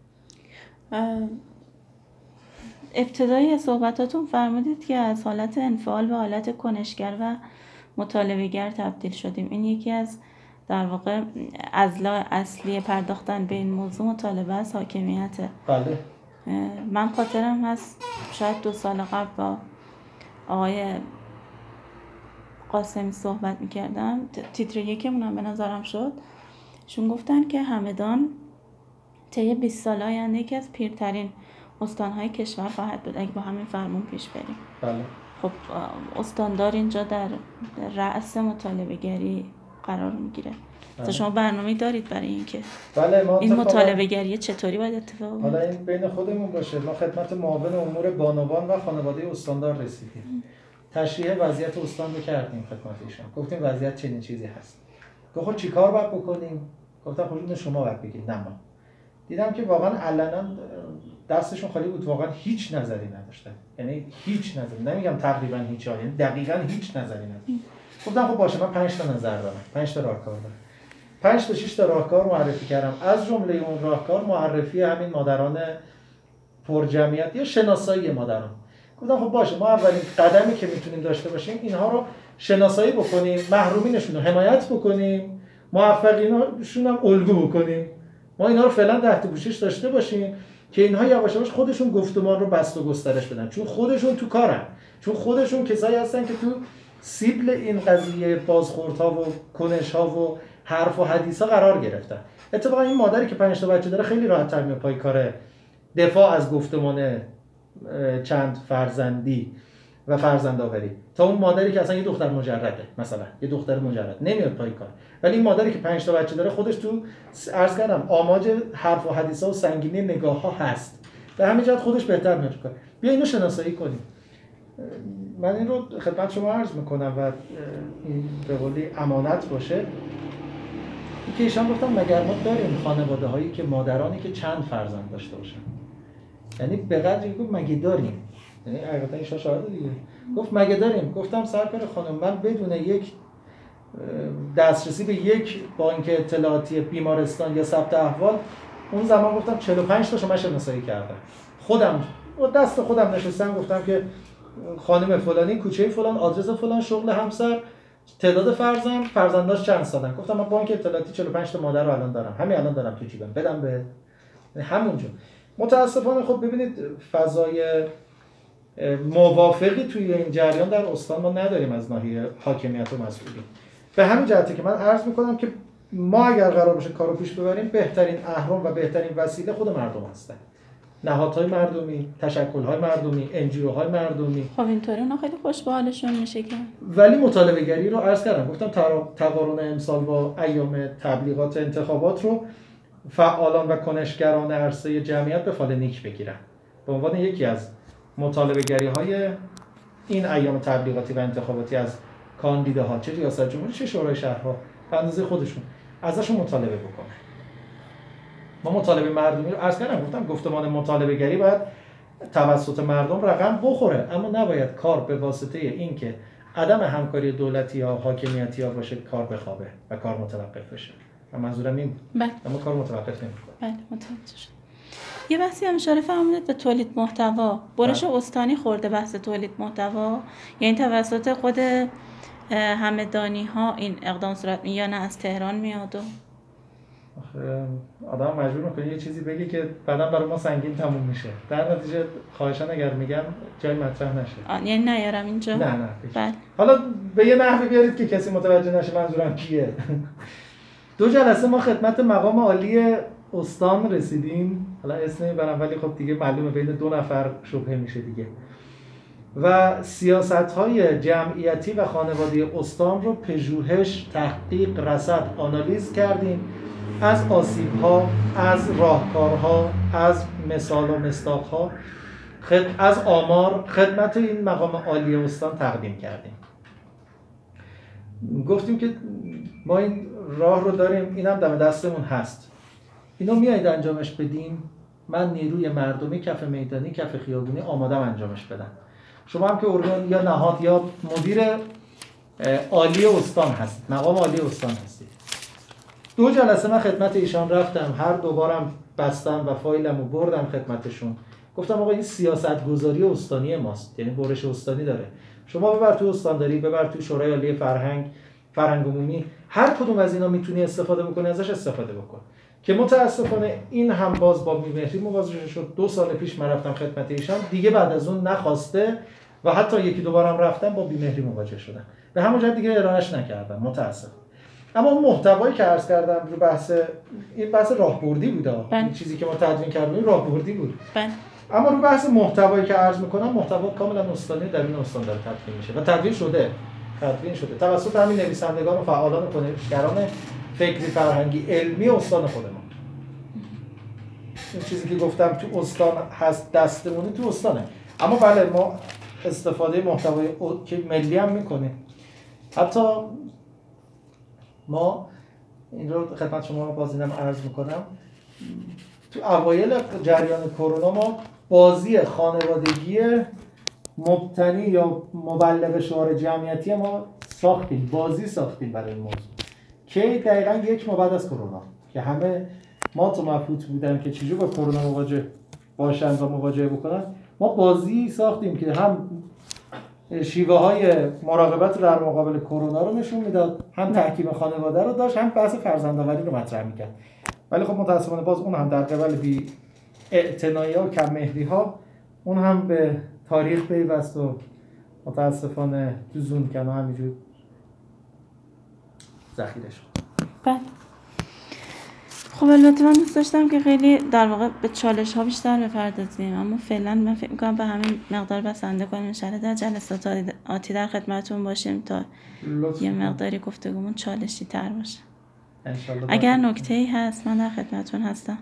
Speaker 2: ابتدای صحبتاتون فرمودید که از حالت انفعال به حالت کنشگر و مطالبه‌گر تبدیل شدیم. این یکی از در واقع اضلاع اصلی پرداختن به این موضوع مطالبه از حاکمیته.
Speaker 1: بله.
Speaker 2: من خاطرم هست شاید دو سال قبل با آقای قاسمی صحبت میکردم، تیتر یکمون هم به نظرم شد، شون گفتن که همدان طی بیست سال آینده یکی از پیرترین استانهای کشور خواهد بود اگه با همین فرمون پیش بریم.
Speaker 1: بله.
Speaker 2: خب استاندار اینجا در رأس مطالبه گری قرار میگیره. بله. شما برنامه‌ای دارید برای اینکه
Speaker 1: بله ما
Speaker 2: این مطالبه گری چطوری باید اتفاق بیفته؟
Speaker 1: حالا این بین خودمون باشه. ما خدمت معاون امور بانوان و خانواده استاندار رسیدیم. تشریح وضعیت استان رو کردیم خدمت ایشان. گفتیم وضعیت چنین چیزی هست. گفتم چیکار باید بکنیم؟ گفتم خودتون شما باید بگید، نه ما. دیدم که واقعا علنا دستشون خالی بود، واقعا هیچ نظری نداشتن. یعنی هیچ نظری، نمیگم تقریبا هیچ، یعنی دقیقاً هیچ نظری نداشتن. گفتم خب باشه من پنج تا نظر دارم، پنج تا راهکار دارم. پنج تا شش تا راهکار معرفی کردم. از جمله اون راهکار معرفی همین مادران پرجمعیت یا شناسایی مادران. گفتم خب باشه ما اولین قدمی که میتونیم داشته باشیم اینها رو شناسایی بکنیم، محرومینشون رو حمایت بکنیم، موفقیناشون هم الگو بکنیم. ما اینا رو فعلا تحت پوشش داشته باشیم که اینها یواش یواش خودشون گفتمان رو بست و گسترش بدن، چون خودشون تو کارن، چون خودشون کسایی هستن که تو سیبل این قضیه بازخوردها و کنش‌ها و حرف و حدیث‌ها قرار گرفتن. اتفاقا این مادری که پنج تا بچه داره خیلی راحت‌تر میاد پای کار دفاع از گفتمان چند فرزندی و فرزندآوری تا اون مادری که اصلا یه دختر مجرده، مثلا یه دختر مجرد نمیاد پای کار. ولی این مادری که پنج تا بچه داره خودش تو عرض کردم آماج حرف و حدیث‌ها و سنگینی نگاه‌ها هست. به همین جهت خودش بهتر میاد کار. بیا اینو شناسایی کنیم. من این رو خدمت شما عرض میکنم و این به قولی امانت باشه. این که ایشان گفتم مگر ما داریم خانواده هایی که مادرانی که چند فرزند داشته باشن، یعنی به قدری گفت مگه داریم، یعنی حقیقتا ایشان شاهد دیگه گفت مگه داریم. گفتم سرکار خانم من بدون یک دسترسی به یک بانک اطلاعاتی بیمارستان یا ثبت احوال اون زمان گفتم چهل و پنج تاشو من شناسایی کردم، خودم با دست خودم نشستم گفتم که خانم فلانی کوچه فلان آدرس فلان شغل همسر تعداد فرزند فرزنداش چند سالن. گفتم من بانک اطلاعاتی چهل و پنج تا مادر رو الان دارم، همین الان دارم تو جیبم بدم به همونجا. متاسفانه خب ببینید فضای موافقی توی این جریان در استان ما نداریم از ناحیه حاکمیت و مسئولین. به همین جهته که من عرض میکنم که ما اگر قرار باشه کارو پیش ببریم بهترین اهرم و بهترین وسیله خود مردم هستن، نهادهای مردمی، تشکل‌های مردمی، انجیوهای مردمی.
Speaker 2: خب اینطوری اونا خیلی خوش به حالشون میشه که
Speaker 1: ولی مطالبه گری رو عرض کردم، گفتم تقارن امسال با ایام تبلیغات انتخابات رو فعالان و کنشگران عرصه جمعیت به فال نیک بگیرن به عنوان یکی از مطالبه گری‌های این ایام تبلیغاتی و انتخاباتی از کاندیداها، چه ریاست جمهوری چه شورای شهرها، به اندازه خودشون ازشون مطالبه بکنن. ما مطالبه مردمی رو عرض کردم، گفتم گفتمان مطالبه گری باید توسط مردم رقم بخوره، اما نباید کار به واسطه این که عدم همکاری دولتی یا حاکمیتی ها باشه کار بخوابه و کار متوقف بشه. و منظورم این بود.
Speaker 2: بله.
Speaker 1: اما کار متوقف نمی‌کنه.
Speaker 2: بله متوجه شدم. یه بحثی هم اشاره فرمودید به تولید محتوا. برش استانی خورده بحث تولید محتوا، یعنی توسط خود همدانی ها این اقدام صورت میگیره یا نه از تهران میاد و
Speaker 1: آدم مجبور میکنه یه چیزی بگه که بعدا برای ما سنگین تموم میشه. در نتیجه خواهشان اگر میگم جای مطرح نشه.
Speaker 2: یعنی نیارم اینجا؟
Speaker 1: نه نه.
Speaker 2: بله.
Speaker 1: حالا به یه نحوی بیارید که کسی متوجه نشه منظورم کیه. دو جلسه ما خدمت مقام عالی استان رسیدیم، حالا اسم نمیبرم ولی خب دیگه معلومه بین دو نفر شبهه میشه دیگه، و سیاست‌های جمعیتی و خانواده استان رو پژوهش، تحقیق، رصد، آنالیز کردیم، از آسیب‌ها، از راهکارها، از مثال و مصداق‌ها، خد... از آمار خدمت این مقام عالی استان تقدیم کردیم. گفتیم که ما این راه رو داریم، اینم دم دستمون هست، اینو میایید انجامش بدیم، من نیروی مردمی کف میدانی کف خیابونی آمادم انجامش بدم. شما هم که ارگان یا نهاد یا مدیر عالی استان هستید، مقام عالی استان هستید. دو جلسه من خدمت ایشان رفتم، هر دوبارم بستم و فایلمو بردم خدمتشون، گفتم آقا این سیاست گذاری استانی ماست، یعنی برش استانی داره، شما ببر تو استانداری، ببر تو شورای عالی فرهنگ، فرهنگ عمومی، هر کدوم از اینا میتونی استفاده بکنی ازش استفاده بکن. که متاسفانه این هم باز با بی‌مهری مواجه شد. دو سال پیش من رفتم خدمت ایشان، دیگه بعد از اون نخواسته و حتی یکی دو بارم رفتم با بی‌مهری مواجه شدم، به همون جهت دیگه ارائهش نکردم متاسف. اما اون محتوایی که عرض کردم رو بحث این بحث راهبردی بود، این چیزی که ما تدوین کردیم راهبردی بود.
Speaker 2: بله.
Speaker 1: اما رو بحث محتوایی که عرض میکنم، محتوا کاملا استانی در این استان داره تدوین میشه و تدوین شده تدوین شده توسط همین نویسندگان و فعالان و کنشگران فکری فرهنگی علمی استان خودمون. این چیزی که گفتم تو استان هست، دستمونی تو استانه. اما بله ما استفاده محتوای که ملی هم میکنیم. حتی ما این رو خدمت شما باز اینم عرض میکنم، تو اوایل جریان کرونا ما بازی خانوادگی مبتنی یا مبلغ شعار جمعیتی ما ساختیم، بازی ساختیم برای این موضوع که دقیقاً یک ماه بعد از کرونا که همه ما تو مبهوت بودن که چجور با کرونا مواجه باشن و مواجهه بکنن، ما بازی ساختیم که هم شیوه های مراقبت در مقابل کرونا رو نشون میداد، هم تحکیم خانواده رو داشت، هم بحث فرزندآوری رو مطرح میکرد. ولی خب متاسفانه باز اون هم در قبال بی اعتنایی ها و کم مهری ها اون هم به تاریخ پیوست و متاسفانه تو زون کنه همینجور ذخیره شد.
Speaker 2: بله. خب البته من دوست داشتم که خیلی در واقع به چالش ها بیشتر بپردازیم، اما فعلا من فکر می‌کنم به همین مقدار بسنده کنیم. ان شاءالله در جلسات آتی در خدمتتون باشیم تا یه مقداری گفتگومون چالشی تر باشه. اگر نکته‌ای هست من در خدمتتون هستم.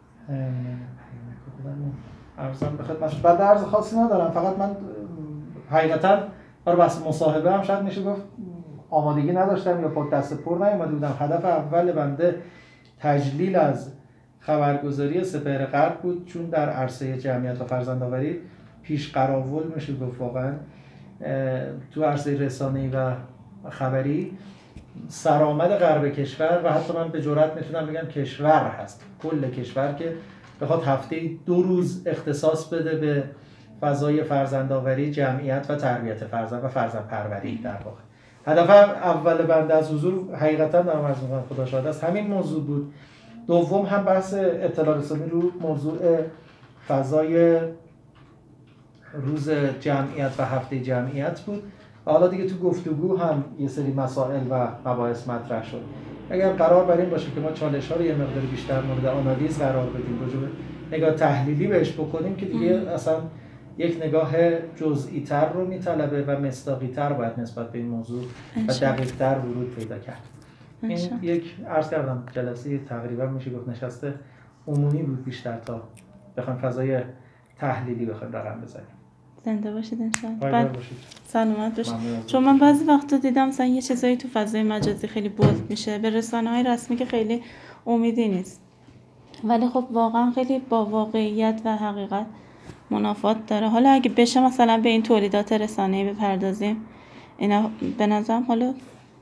Speaker 1: عرضم به خدمتتون. بعد عرض خاصی ندارم، فقط من حقیقتا برای بحث مصاحبه هم شاید میشه گفت آمادگی نداشتم یا پشت دست پر نیومده بودم. هدف اول بنده تجلیل از خبرگزاری سپهر غرب بود، چون در عرصه جمعیت و فرزندآوری پیش قراول میشه گفت واقعا تو عرصه رسانه‌ای و خبری سرآمد غرب کشور و حتی من به جرئت میتونم بگم کشور هست، کل کشور که بخواد هفته دو روز اختصاص بده به فضای فرزندآوری، جمعیت و تربیت فرزند و فرزند پروری. در واقع هدف اول بنده از حضور حقیقتا دارم عرض می‌کنم خدا شاهد است همین موضوع بود. دوم هم بحث اطلاع رسانی رو موضوع فضای روز جمعیت و هفته جمعیت بود. و حالا دیگه تو گفتگو هم یه سری مسائل و مباحث مطرح شد. اگر قرار بر این باشه که ما چالش‌ها رو یه مقدار بیشتر مورد آنالیز قرار بدیم، راجع به نگاه تحلیلی بهش بکنیم که دیگه ام. اصلا یک نگاه جزئی تر رو میطلبه و مصداقی تر باید نسبت به این موضوع و دقیق تر ورود پیدا کرد. این یک عرض کردم جلسه تقریبا میشه گفت نشسته عمومی بود بیشتر تا بخوایم فضای تحلیلی بخوایم رقم بزنیم.
Speaker 2: زنده باشید انشالله. سلامت باشید. چون من بعضی وقتا دیدم مثلا یه چیزایی تو فضای مجازی خیلی بولد میشه، به رسانه‌های رسمی که خیلی امیدی نیست، ولی خب واقعا خیلی با واقعیت و حقیقت منافات داره. حالا اگه بشه مثلا به این تولیدات رسانه‌ای بپردازیم، اینا به نظرم حالا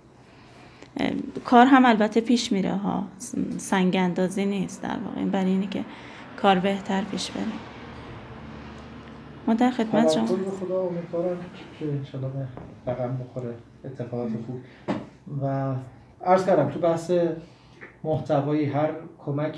Speaker 2: کار هم البته پیش میره ها، سنگ اندازی نیست در واقع، این برای اینه که کار بهتر پیش بره. ما در خدمت شما.
Speaker 1: خدا امیدوارم که انشالله رقم بخوره اتفاقات خوب. و عرض کردم تو بحث محتوایی هر کمکی